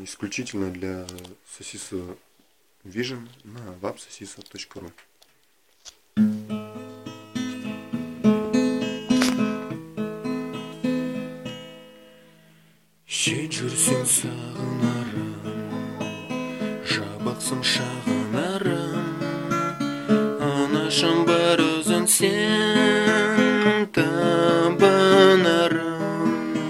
исключительно для Sosiso Vision на websosiso.ru. Сен жүрсең сағынарым, жабықсың шағынарым, анашым бар өзің сен табынарым.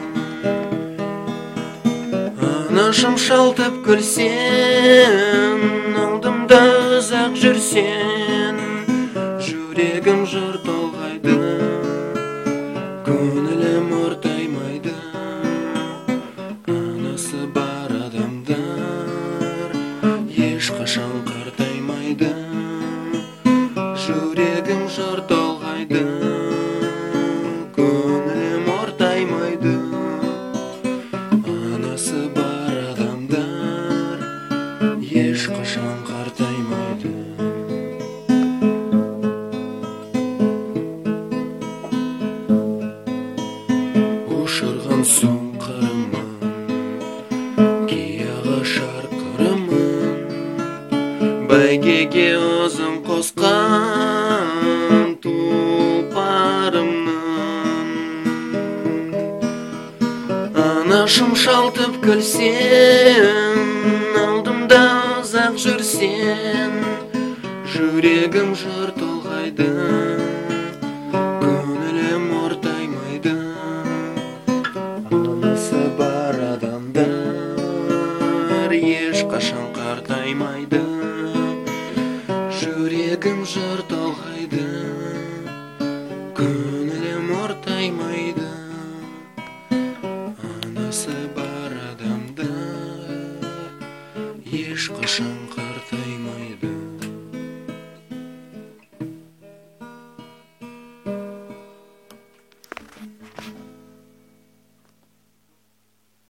Анашым шалтып күлсен, алдымда ұзақ жүрсен, жүрегім жыр толғайды, көңілім ортаймайды. Анасы бар адамдар ешқашан қартаймайды, жүрегім жыр толғайды, көңілім ортаймайды. Анасы бар адамдар ешқашан қартаймайды. Ұшырған соң қырымын, кияға шарқырымын, бәйгеге өзім қосқан тұлпарымның. Анашым шалтып күлсен, алдымда ұзақ жүрсен, жүрегім жыр толғайды, көңілім ортаймайды. Анасы бар адамдар ешқашан қартаймайды, жүрегім жыр толғайды, көңілім ортаймайды. Анасы бар адамдар ешқашан қартаймайды.